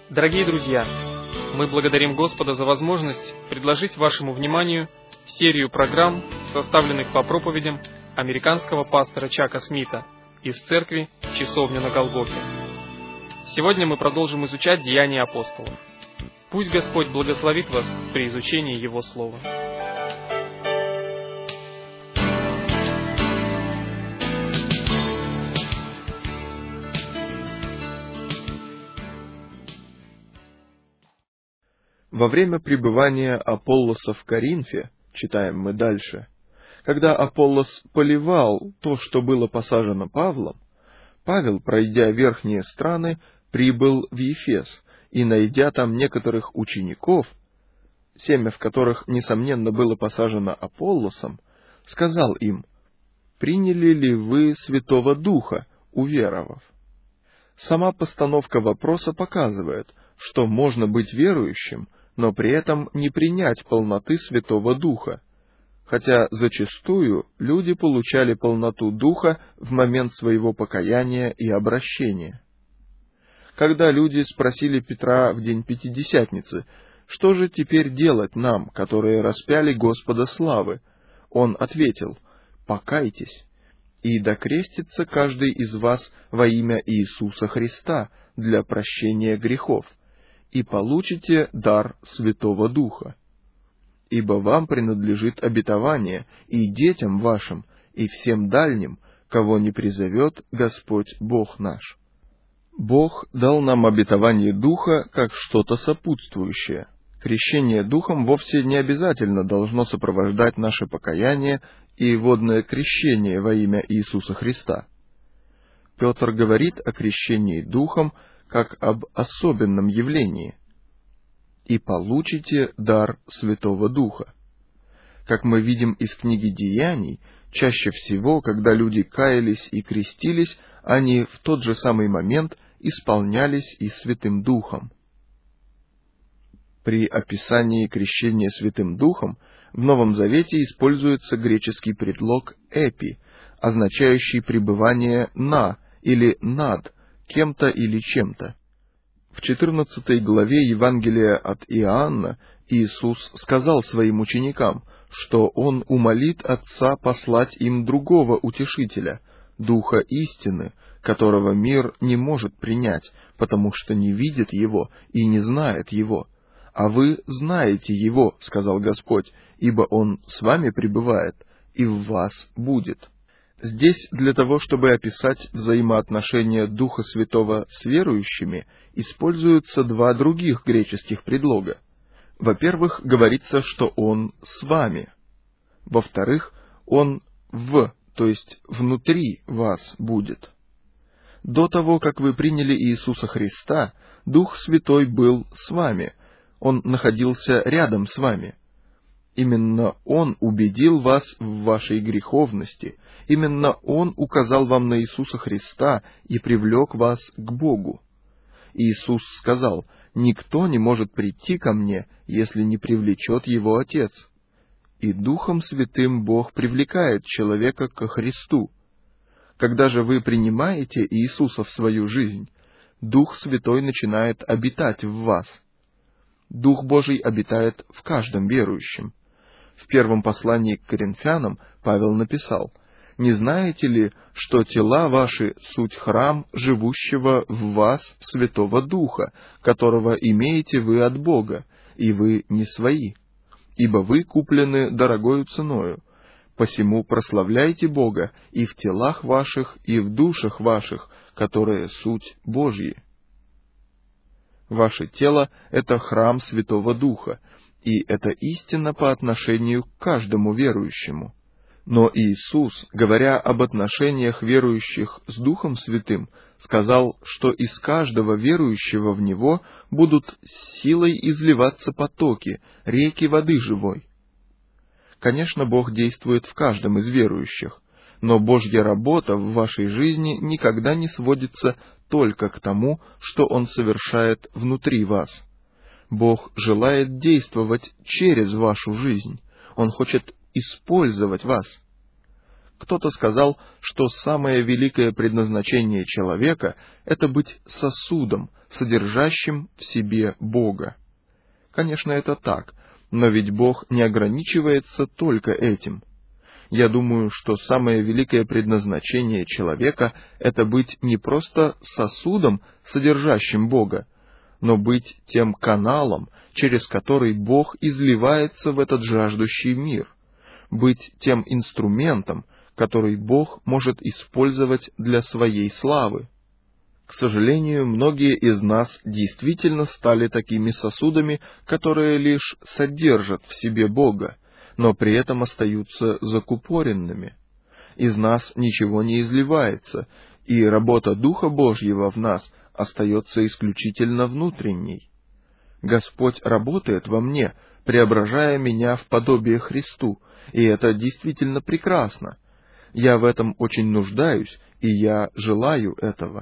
Дорогие друзья, мы благодарим Господа за возможность предложить вашему вниманию серию программ, составленных по проповедям американского пастора Чака Смита из церкви «Часовня на Голгофе». Сегодня мы продолжим изучать Деяния апостолов. Пусть Господь благословит вас при изучении Его Слова. Во время пребывания Аполлоса в Коринфе, читаем мы дальше, когда Аполлос поливал то, что было посажено Павлом, Павел, пройдя верхние страны, прибыл в Ефес, и, найдя там некоторых учеников, семя в которых, несомненно, было посажено Аполлосом, сказал им: «Приняли ли вы Святого Духа, уверовав?» Сама постановка вопроса показывает, что можно быть верующим, но при этом не принять полноты Святого Духа, хотя зачастую люди получали полноту Духа в момент своего покаяния и обращения. Когда люди спросили Петра в день Пятидесятницы: «Что же теперь делать нам, которые распяли Господа славы?» Он ответил: «Покайтесь, и докрестится каждый из вас во имя Иисуса Христа для прощения грехов, и получите дар Святого Духа. Ибо вам принадлежит обетование и детям вашим, и всем дальним, кого не призовет Господь Бог наш». Бог дал нам обетование Духа как что-то сопутствующее. Крещение Духом вовсе не обязательно должно сопровождать наше покаяние и водное крещение во имя Иисуса Христа. Петр говорит о крещении Духом как об особенном явлении. «И получите дар Святого Духа». Как мы видим из книги Деяний, чаще всего, когда люди каялись и крестились, они в тот же самый момент исполнялись и Святым Духом. При описании крещения Святым Духом в Новом Завете используется греческий предлог «эпи», означающий пребывание «на» или «над» кем-то или чем-то. В 14 главе Евангелия от Иоанна Иисус сказал своим ученикам, что Он умолит Отца послать им другого утешителя, Духа истины, которого мир не может принять, потому что не видит Его и не знает Его. «А вы знаете Его, — сказал Господь, — ибо Он с вами пребывает и в вас будет». Здесь для того, чтобы описать взаимоотношения Духа Святого с верующими, используются два других греческих предлога. Во-первых, говорится, что Он с вами. Во-вторых, Он то есть внутри вас будет. До того, как вы приняли Иисуса Христа, Дух Святой был с вами, Он находился рядом с вами. Именно Он убедил вас в вашей греховности, именно Он указал вам на Иисуса Христа и привлек вас к Богу. Иисус сказал: «Никто не может прийти ко мне, если не привлечет его Отец». И Духом Святым Бог привлекает человека ко Христу. Когда же вы принимаете Иисуса в свою жизнь, Дух Святой начинает обитать в вас. Дух Божий обитает в каждом верующем. В первом послании к Коринфянам Павел написал: «Не знаете ли, что тела ваши суть храм живущего в вас Святого Духа, которого имеете вы от Бога, и вы не свои? Ибо вы куплены дорогою ценою. Посему прославляйте Бога и в телах ваших, и в душах ваших, которые суть Божьи». Ваше тело — это храм Святого Духа, и это истина по отношению к каждому верующему. Но Иисус, говоря об отношениях верующих с Духом Святым, сказал, что из каждого верующего в Него будут с силой изливаться потоки, реки воды живой. Конечно, Бог действует в каждом из верующих, но Божья работа в вашей жизни никогда не сводится только к тому, что Он совершает внутри вас. Бог желает действовать через вашу жизнь. Он хочет использовать вас. Кто-то сказал, что самое великое предназначение человека — это быть сосудом, содержащим в себе Бога. Конечно, это так, но ведь Бог не ограничивается только этим. Я думаю, что самое великое предназначение человека — это быть не просто сосудом, содержащим Бога, но быть тем каналом, через который Бог изливается в этот жаждущий мир, быть тем инструментом, который Бог может использовать для своей славы. К сожалению, многие из нас действительно стали такими сосудами, которые лишь содержат в себе Бога, но при этом остаются закупоренными. Из нас ничего не изливается, и работа Духа Божьего в нас остается исключительно внутренней. Господь работает во мне, преображая меня в подобие Христу, и это действительно прекрасно. Я в этом очень нуждаюсь, и я желаю этого.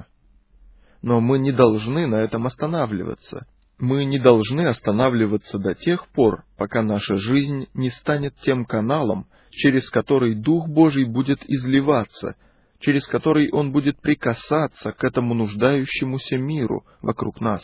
Но мы не должны на этом останавливаться. Мы не должны останавливаться до тех пор, пока наша жизнь не станет тем каналом, через который Дух Божий будет изливаться, через который Он будет прикасаться к этому нуждающемуся миру вокруг нас.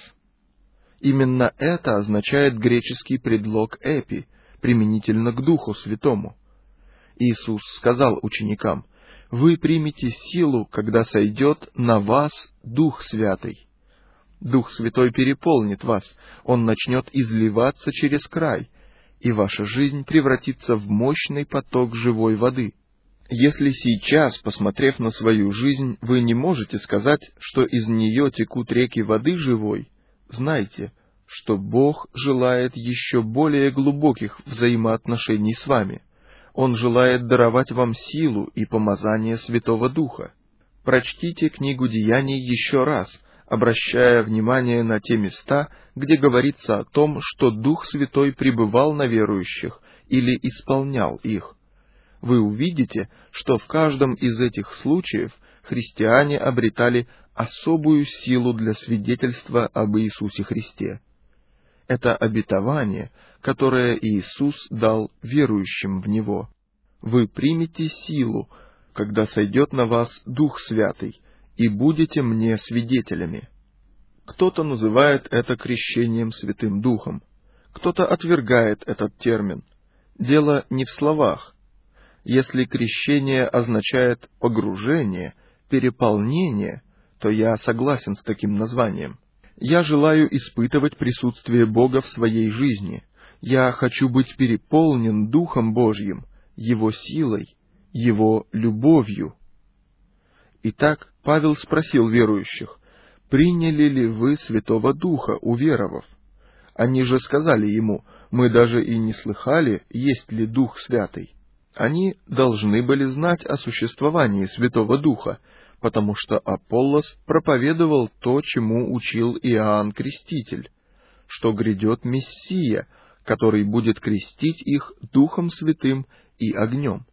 Именно это означает греческий предлог «эпи», применительно к Духу Святому. Иисус сказал ученикам: «Вы примете силу, когда сойдет на вас Дух Святый». Дух Святой переполнит вас, Он начнет изливаться через край, и ваша жизнь превратится в мощный поток живой воды. Если сейчас, посмотрев на свою жизнь, вы не можете сказать, что из нее текут реки воды живой, знайте, что Бог желает еще более глубоких взаимоотношений с вами. Он желает даровать вам силу и помазание Святого Духа. Прочтите книгу Деяний еще раз, обращая внимание на те места, где говорится о том, что Дух Святой пребывал на верующих или исполнял их. Вы увидите, что в каждом из этих случаев христиане обретали особую силу для свидетельства об Иисусе Христе. Это обетование, которое Иисус дал верующим в Него. Вы примете силу, когда сойдет на вас Дух Святый, и будете мне свидетелями. Кто-то называет это крещением Святым Духом, кто-то отвергает этот термин. Дело не в словах. Если крещение означает погружение, переполнение, то я согласен с таким названием. Я желаю испытывать присутствие Бога в своей жизни. Я хочу быть переполнен Духом Божьим, Его силой, Его любовью. Итак, Павел спросил верующих: «Приняли ли вы Святого Духа, уверовав?» Они же сказали ему: «Мы даже и не слыхали, есть ли Дух Святый». Они должны были знать о существовании Святого Духа, потому что Аполлос проповедовал то, чему учил Иоанн Креститель, что грядет Мессия, который будет крестить их Духом Святым и огнем.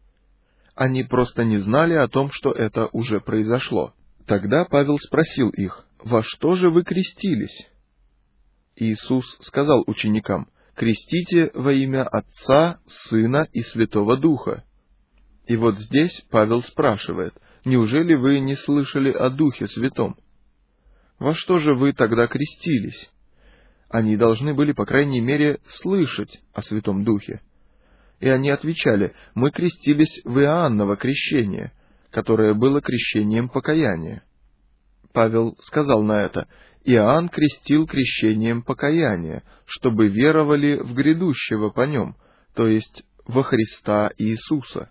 Они просто не знали о том, что это уже произошло. Тогда Павел спросил их: «Во что же вы крестились?» Иисус сказал ученикам: «Крестите во имя Отца, Сына и Святого Духа». И вот здесь Павел спрашивает: «Неужели вы не слышали о Духе Святом? Во что же вы тогда крестились?» Они должны были, по крайней мере, слышать о Святом Духе. И они отвечали: «Мы крестились в Иоанново крещение, которое было крещением покаяния». Павел сказал на это: «Иоанн крестил крещением покаяния, чтобы веровали в грядущего по нем, то есть во Христа Иисуса».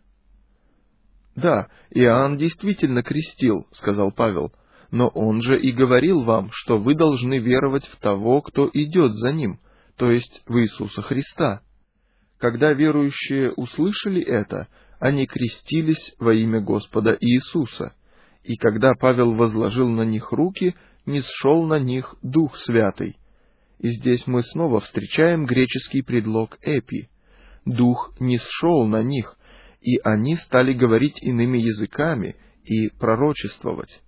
«Да, Иоанн действительно крестил, — сказал Павел, — но он же и говорил вам, что вы должны веровать в того, кто идет за ним, то есть в Иисуса Христа». Когда верующие услышали это, они крестились во имя Господа Иисуса, и когда Павел возложил на них руки, ниспошел на них Дух Святый. И здесь мы снова встречаем греческий предлог «эпи». Дух ниспошел на них, и они стали говорить иными языками и пророчествовать.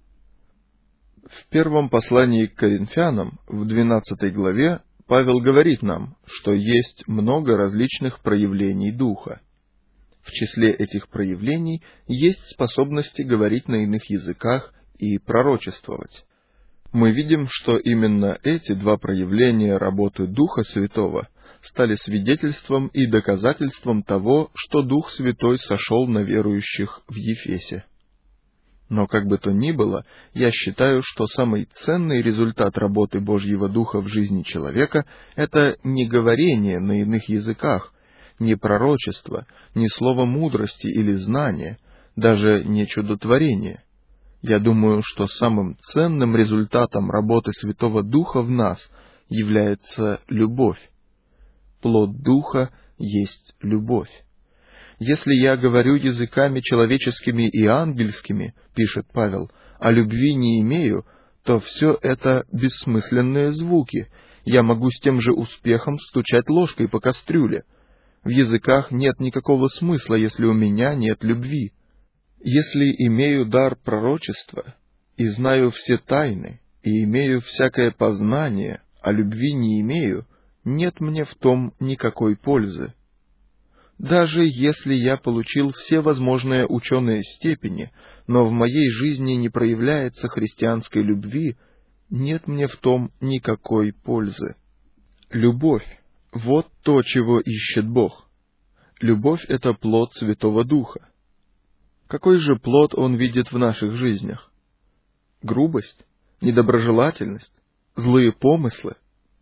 В первом послании к Коринфянам, в 12 главе, Павел говорит нам, что есть много различных проявлений Духа. В числе этих проявлений есть способности говорить на иных языках и пророчествовать. Мы видим, что именно эти два проявления работы Духа Святого стали свидетельством и доказательством того, что Дух Святой сошел на верующих в Ефесе. Но как бы то ни было, я считаю, что самый ценный результат работы Божьего Духа в жизни человека — это не говорение на иных языках, не пророчество, не слово мудрости или знания, даже не чудотворение. Я думаю, что самым ценным результатом работы Святого Духа в нас является любовь. Плод Духа есть любовь. «Если я говорю языками человеческими и ангельскими, — пишет Павел, — а любви не имею, то все это бессмысленные звуки. Я могу с тем же успехом стучать ложкой по кастрюле. В языках нет никакого смысла, если у меня нет любви. Если имею дар пророчества, и знаю все тайны, и имею всякое познание, а любви не имею, нет мне в том никакой пользы. Даже если я получил все возможные ученые степени, но в моей жизни не проявляется христианской любви, нет мне в том никакой пользы». Любовь — вот то, чего ищет Бог. Любовь — это плод Святого Духа. Какой же плод Он видит в наших жизнях? Грубость, недоброжелательность, злые помыслы?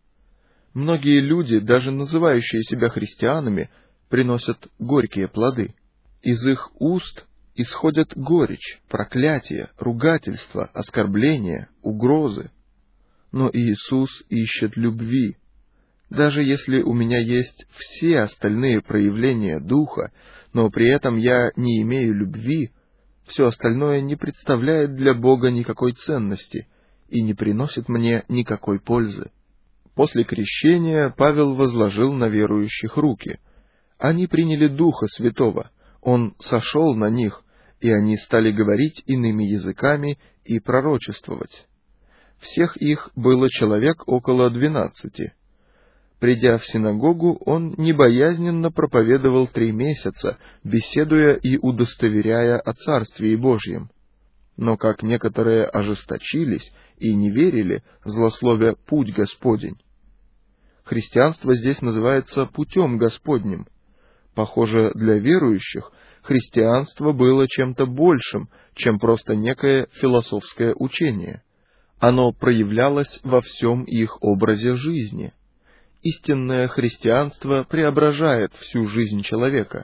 Многие люди, даже называющие себя христианами, приносят горькие плоды. Из их уст исходят горечь, проклятие, ругательство, оскорбления, угрозы. Но Иисус ищет любви. Даже если у меня есть все остальные проявления Духа, но при этом я не имею любви, все остальное не представляет для Бога никакой ценности и не приносит мне никакой пользы. После крещения Павел возложил на верующих руки. Они приняли Духа Святого, Он сошел на них, и они стали говорить иными языками и пророчествовать. Всех их было человек около 12. Придя в синагогу, он небоязненно проповедовал 3 месяца, беседуя и удостоверяя о Царствии Божьем. Но как некоторые ожесточились и не верили, злословя «путь Господень». Христианство здесь называется «путем Господним». Похоже, для верующих христианство было чем-то большим, чем просто некое философское учение. Оно проявлялось во всем их образе жизни. Истинное христианство преображает всю жизнь человека.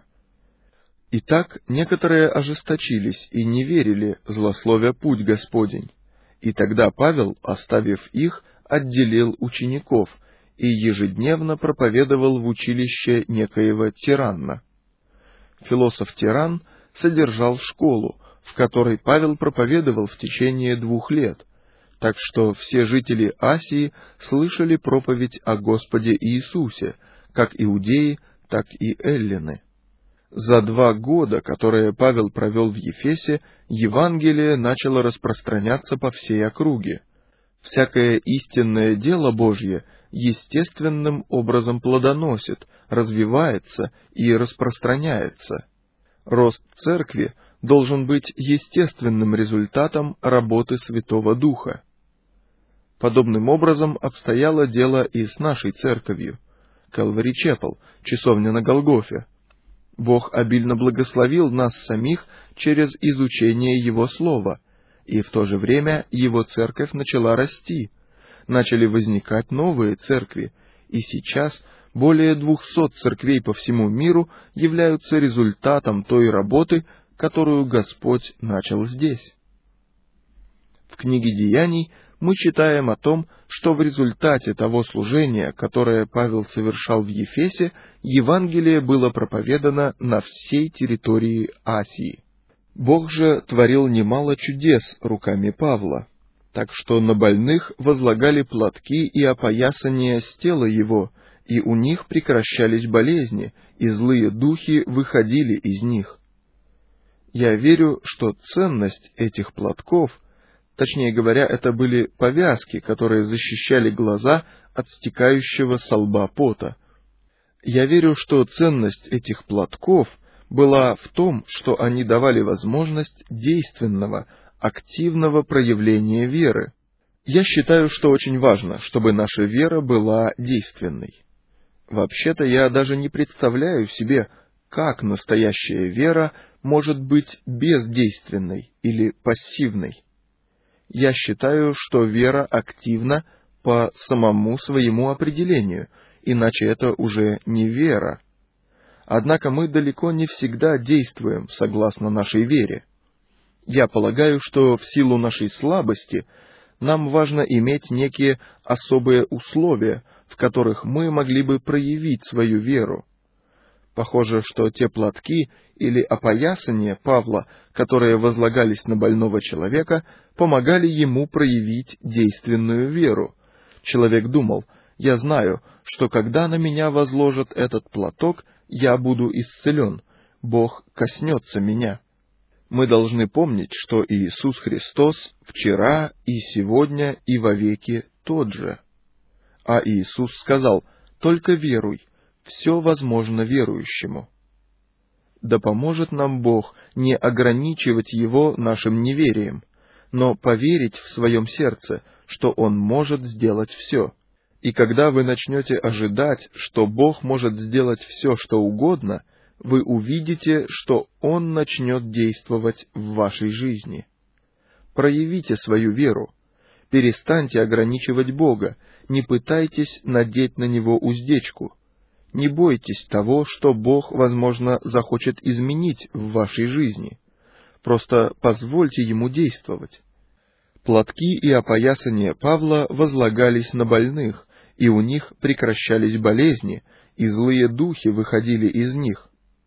Итак, некоторые ожесточились и не верили, злословя «путь Господень». И тогда Павел, оставив их, отделил учеников и ежедневно проповедовал в училище некоего Тиранна. Философ Тиран содержал школу, в которой Павел проповедовал в течение 2 лет, так что все жители Асии слышали проповедь о Господе Иисусе, как иудеи, так и эллины. За 2 года, которые Павел провел в Ефесе, Евангелие начало распространяться по всей округе. Всякое истинное дело Божье естественным образом плодоносит, развивается и распространяется. Рост церкви должен быть естественным результатом работы Святого Духа. Подобным образом обстояло дело и с нашей церковью. Калвари Чепел, часовня на Голгофе. Бог обильно благословил нас самих через изучение Его Слова, и в то же время Его церковь начала расти. Начали возникать новые церкви, и сейчас более 200 церквей по всему миру являются результатом той работы, которую Господь начал здесь. В книге Деяний мы читаем о том, что в результате того служения, которое Павел совершал в Ефесе, Евангелие было проповедано на всей территории Асии. Бог же творил немало чудес руками Павла, так что на больных возлагали платки и опоясания с тела его, и у них прекращались болезни, и злые духи выходили из них. Я верю, что ценность этих платков, точнее говоря, это были повязки, которые защищали глаза от стекающего со лба пота. Я верю, что ценность этих платков была в том, что они давали возможность действенного, активного проявления веры. Я считаю, что очень важно, чтобы наша вера была действенной. Вообще-то я даже не представляю себе, как настоящая вера может быть бездейственной или пассивной. Я считаю, что вера активна по самому своему определению, иначе это уже не вера. Однако мы далеко не всегда действуем согласно нашей вере. Я полагаю, что в силу нашей слабости нам важно иметь некие особые условия, в которых мы могли бы проявить свою веру. Похоже, что те платки или опоясания Павла, которые возлагались на больного человека, помогали ему проявить действенную веру. Человек думал: «Я знаю, что когда на меня возложат этот платок, я буду исцелен, Бог коснется меня». Мы должны помнить, что Иисус Христос вчера и сегодня и вовеки тот же. А Иисус сказал: «Только веруй, все возможно верующему». Да поможет нам Бог не ограничивать Его нашим неверием, но поверить в своем сердце, что Он может сделать все. И когда вы начнете ожидать, что Бог может сделать все, что угодно, вы увидите, что Он начнет действовать в вашей жизни. Проявите свою веру. Перестаньте ограничивать Бога, не пытайтесь надеть на Него уздечку. Не бойтесь того, что Бог, возможно, захочет изменить в вашей жизни. Просто позвольте Ему действовать. Платки и опоясания Павла возлагались на больных, и у них прекращались болезни, и злые духи выходили из них.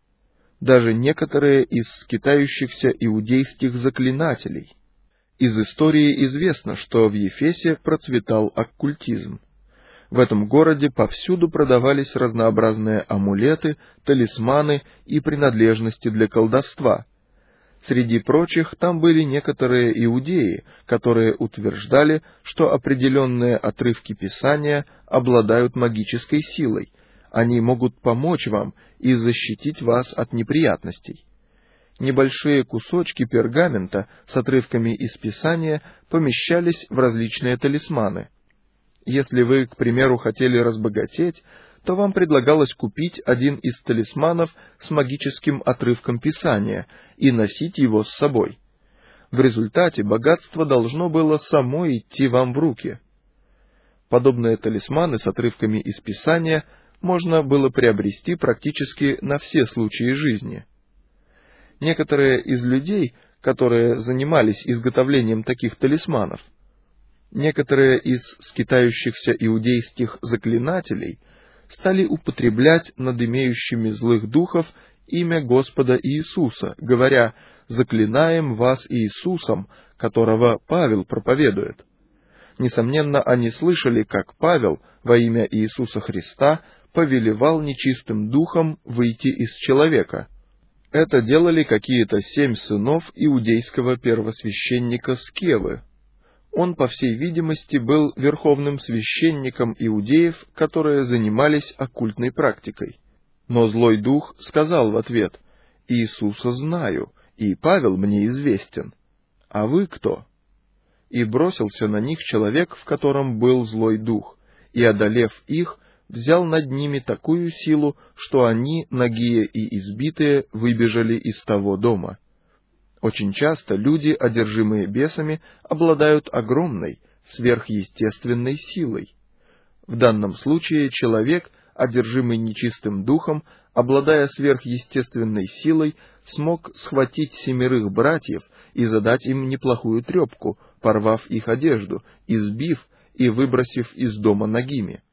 Даже некоторые из скитающихся иудейских заклинателей. Из истории известно, что в Ефесе процветал оккультизм. В этом городе повсюду продавались разнообразные амулеты, талисманы и принадлежности для колдовства. Среди прочих там были некоторые иудеи, которые утверждали, что определенные отрывки Писания обладают магической силой. Они могут помочь вам и защитить вас от неприятностей. Небольшие кусочки пергамента с отрывками из Писания помещались в различные талисманы. Если вы, к примеру, хотели разбогатеть, то вам предлагалось купить один из талисманов с магическим отрывком Писания и носить его с собой. В результате богатство должно было само идти вам в руки. Подобные талисманы с отрывками из Писания можно было приобрести практически на все случаи жизни. Некоторые из людей, которые занимались изготовлением таких талисманов, некоторые из скитающихся иудейских заклинателей стали употреблять над имеющими злых духов имя Господа Иисуса, говоря: «Заклинаем вас Иисусом, которого Павел проповедует». Несомненно, они слышали, как Павел во имя Иисуса Христа повелевал нечистым духом выйти из человека. Это делали какие-то 7 сынов иудейского первосвященника Скевы. Он, по всей видимости, был верховным священником иудеев, которые занимались оккультной практикой. Но злой дух сказал в ответ: «Иисуса знаю, и Павел мне известен. А вы кто?» И бросился на них человек, в котором был злой дух, и, одолев их, взял над ними такую силу, что они, нагие и избитые, выбежали из того дома. Очень часто люди, одержимые бесами, обладают огромной, сверхъестественной силой. В данном случае человек, одержимый нечистым духом, обладая сверхъестественной силой, смог схватить 7 братьев и задать им неплохую трепку, порвав их одежду, избив и выбросив из дома нагими.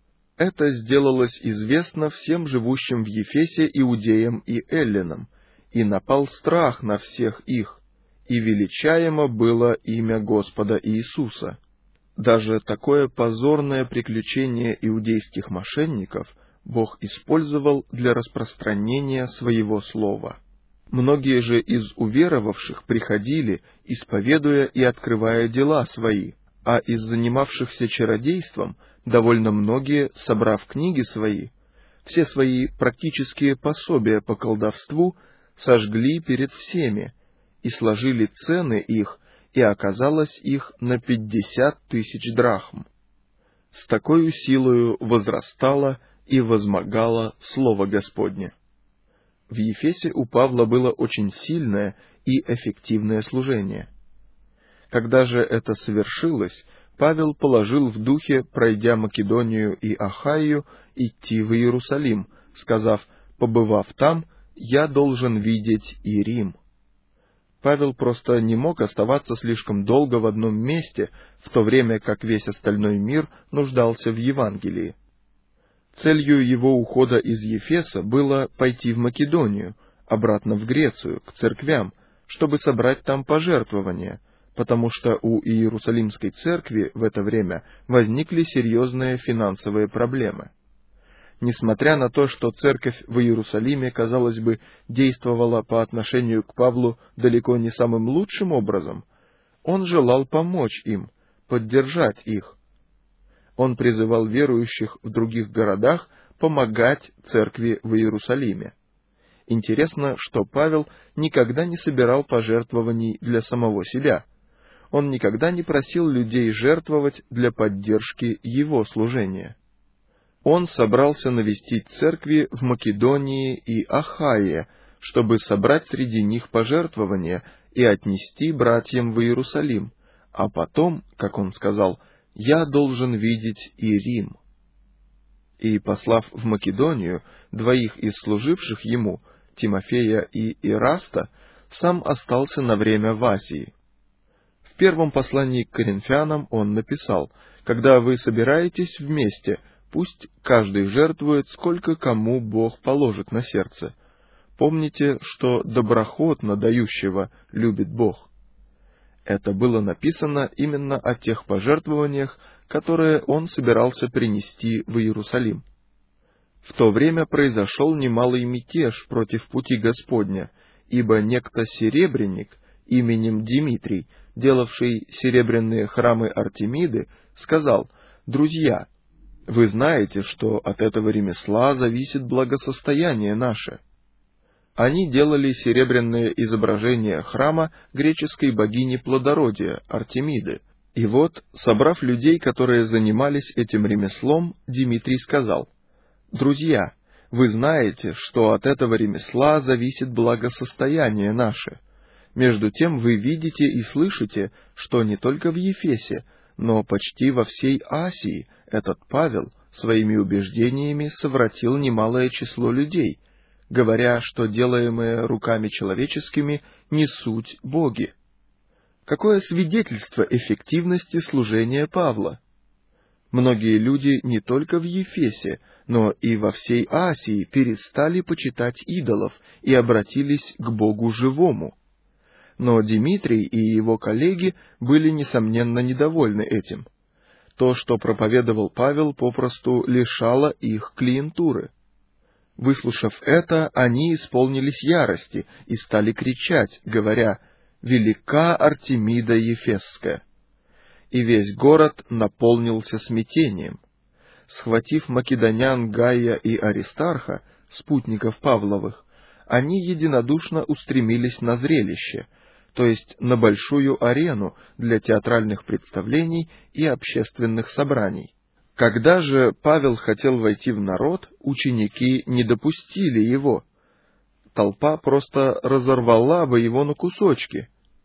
Это сделалось известно всем живущим в Ефесе иудеям и эллинам, и напал страх на всех их, и величаемо было имя Господа Иисуса. Даже такое позорное приключение иудейских мошенников Бог использовал для распространения своего слова. Многие же из уверовавших приходили, исповедуя и открывая дела свои, а из занимавшихся чародейством довольно многие, собрав книги свои, все свои практические пособия по колдовству, сожгли перед всеми, и сложили цены их, и оказалось их на 50 тысяч драхм. С такою силою возрастало и возмогало Слово Господне. В Ефесе у Павла было очень сильное и эффективное служение. Когда же это совершилось, Павел положил в духе, пройдя Македонию и Ахайю, идти в Иерусалим, сказав: «Побывав там, я должен видеть и Рим». Павел просто не мог оставаться слишком долго в одном месте, в то время как весь остальной мир нуждался в Евангелии. Целью его ухода из Ефеса было пойти в Македонию, обратно в Грецию, к церквям, чтобы собрать там пожертвования, потому что у Иерусалимской церкви в это время возникли серьезные финансовые проблемы. Несмотря на то, что церковь в Иерусалиме, казалось бы, действовала по отношению к Павлу далеко не самым лучшим образом, он желал помочь им, поддержать их. Он призывал верующих в других городах помогать церкви в Иерусалиме. Интересно, что Павел никогда не собирал пожертвований для самого себя. Он никогда не просил людей жертвовать для поддержки его служения. Он собрался навестить церкви в Македонии и Ахайе, чтобы собрать среди них пожертвования и отнести братьям в Иерусалим, а потом, как он сказал, «Я должен видеть и Рим». И, послав в Македонию двоих из служивших ему, Тимофея и Ираста, сам остался на время в Асии. В первом послании к Коринфянам он написал: «Когда вы собираетесь вместе, пусть каждый жертвует, сколько кому Бог положит на сердце. Помните, что доброхотно дающего любит Бог». Это было написано именно о тех пожертвованиях, которые он собирался принести в Иерусалим. В то время произошел немалый мятеж против пути Господня, ибо некто серебряник именем Димитрий, делавший серебряные храмы Артемиды, сказал: «Друзья, вы знаете, что от этого ремесла зависит благосостояние наше». Они делали серебряные изображения храма греческой богини плодородия, Артемиды. И вот, собрав людей, которые занимались этим ремеслом, Димитрий сказал: «Друзья, вы знаете, что от этого ремесла зависит благосостояние наше. Между тем вы видите и слышите, что не только в Ефесе, но почти во всей Асии этот Павел своими убеждениями совратил немалое число людей, говоря, что делаемые руками человеческими не суть боги». Какое свидетельство эффективности служения Павла! Многие люди не только в Ефесе, но и во всей Асии перестали почитать идолов и обратились к Богу живому. Но Димитрий и его коллеги были, несомненно, недовольны этим. То, что проповедовал Павел, попросту лишало их клиентуры. Выслушав это, они исполнились ярости и стали кричать, говоря: «Велика Артемида Ефесская!» И весь город наполнился смятением. Схватив македонян Гая и Аристарха, спутников Павловых, они единодушно устремились на зрелище, то есть на большую арену для театральных представлений и общественных собраний. Когда же Павел хотел войти в народ, ученики не допустили его. Толпа просто разорвала бы его на кусочки.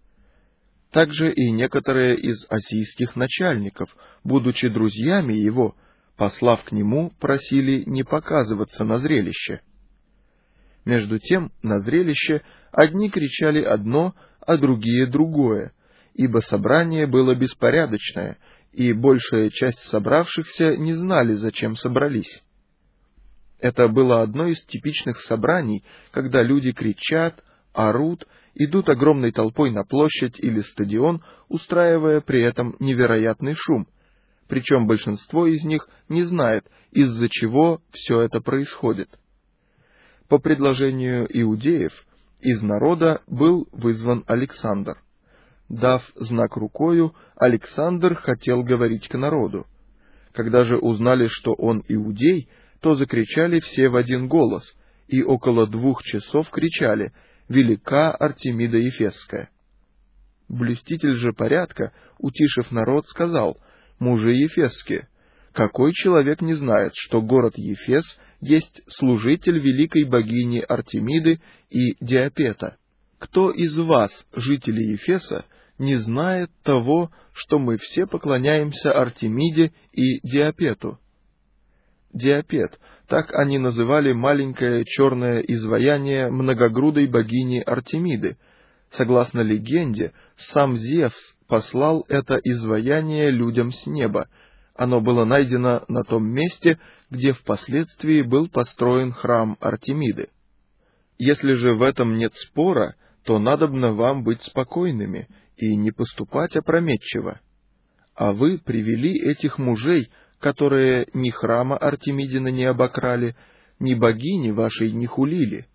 Также и некоторые из асийских начальников, будучи друзьями его, послав к нему, просили не показываться на зрелище. Между тем, на зрелище одни кричали одно, а другие другое, ибо собрание было беспорядочное, и большая часть собравшихся не знали, зачем собрались. Это было одно из типичных собраний, когда люди кричат, орут, идут огромной толпой на площадь или стадион, устраивая при этом невероятный шум, причем большинство из них не знает, из-за чего все это происходит. По предложению иудеев, из народа был вызван Александр. Дав знак рукою, Александр хотел говорить к народу. Когда же узнали, что он иудей, то закричали все в один голос, и около 2 часов кричали: «Велика Артемида Ефесская!» Блюститель же порядка, утишив народ, сказал: «Мужи ефесские, какой человек не знает, что город Ефес есть служитель великой богини Артемиды и Диапета? Кто из вас, жителей Ефеса, не знает того, что мы все поклоняемся Артемиде и Диапету?» Диапет — так они называли маленькое черное изваяние многогрудой богини Артемиды. Согласно легенде, сам Зевс послал это изваяние людям с неба. Оно было найдено на том месте, где впоследствии был построен храм Артемиды. Если же в этом нет спора, то надобно вам быть спокойными и не поступать опрометчиво. А вы привели этих мужей, которые ни храма Артемидина не обокрали, ни богини вашей не хулили.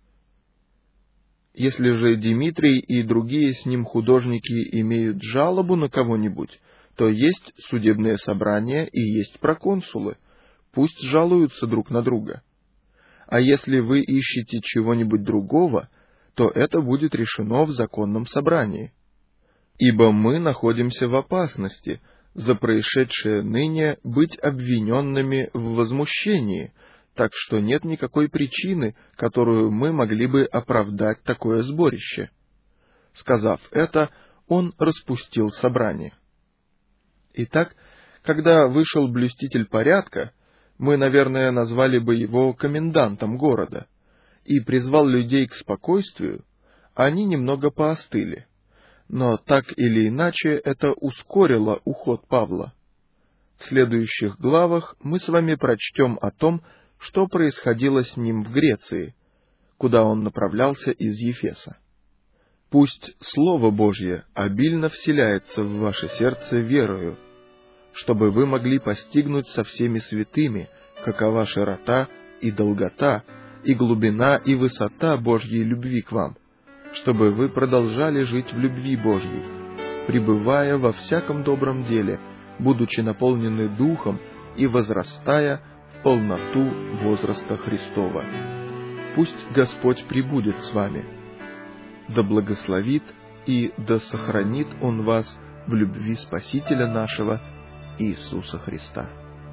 Если же Димитрий и другие с ним художники имеют жалобу на кого-нибудь, то есть судебное собрание и есть проконсулы, пусть жалуются друг на друга. А если вы ищете чего-нибудь другого, то это будет решено в законном собрании. Ибо мы находимся в опасности за происшедшее ныне быть обвиненными в возмущении, так что нет никакой причины, которую мы могли бы оправдать такое сборище. Сказав это, он распустил собрание. Итак, когда вышел блюститель порядка, мы, наверное, назвали бы его комендантом города, и призвал людей к спокойствию, они немного поостыли. Но так или иначе это ускорило уход Павла. В следующих главах мы с вами прочтем о том, что происходило с ним в Греции, куда он направлялся из Ефеса. Пусть Слово Божье обильно вселяется в ваше сердце верою, чтобы вы могли постигнуть со всеми святыми, какова широта и долгота, и глубина и высота Божьей любви к вам, чтобы вы продолжали жить в любви Божьей, пребывая во всяком добром деле, будучи наполнены Духом и возрастая в полноту возраста Христова. Пусть Господь пребудет с вами. Да благословит и да сохранит Он вас в любви Спасителя нашего Иисуса Христа.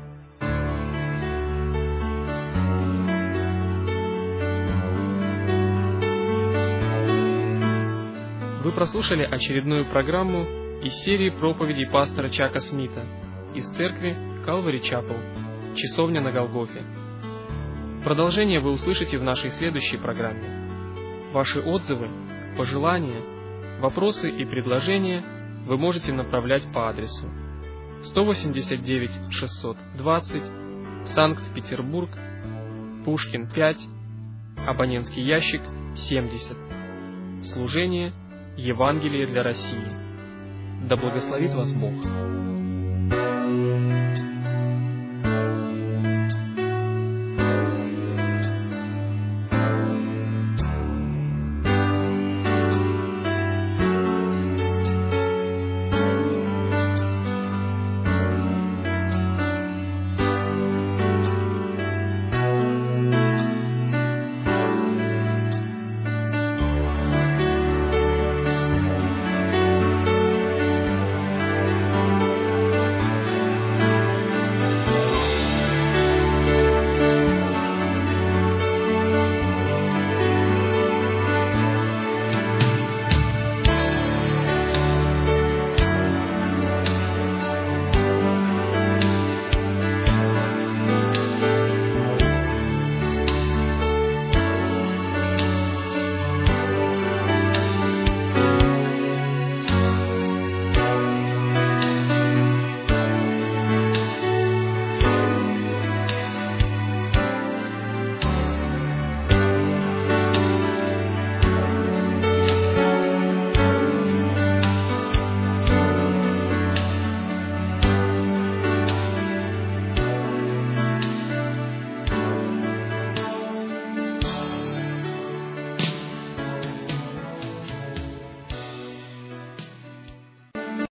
Вы прослушали очередную программу из серии проповедей пастора Чака Смита из церкви Calvary Chapel, Часовня на Голгофе. Продолжение вы услышите в нашей следующей программе. Ваши отзывы, пожелания, вопросы и предложения вы можете направлять по адресу 189 620, Санкт-Петербург, Пушкин 5, абонентский ящик 70. Служение Евангелие для России. Да благословит вас Бог.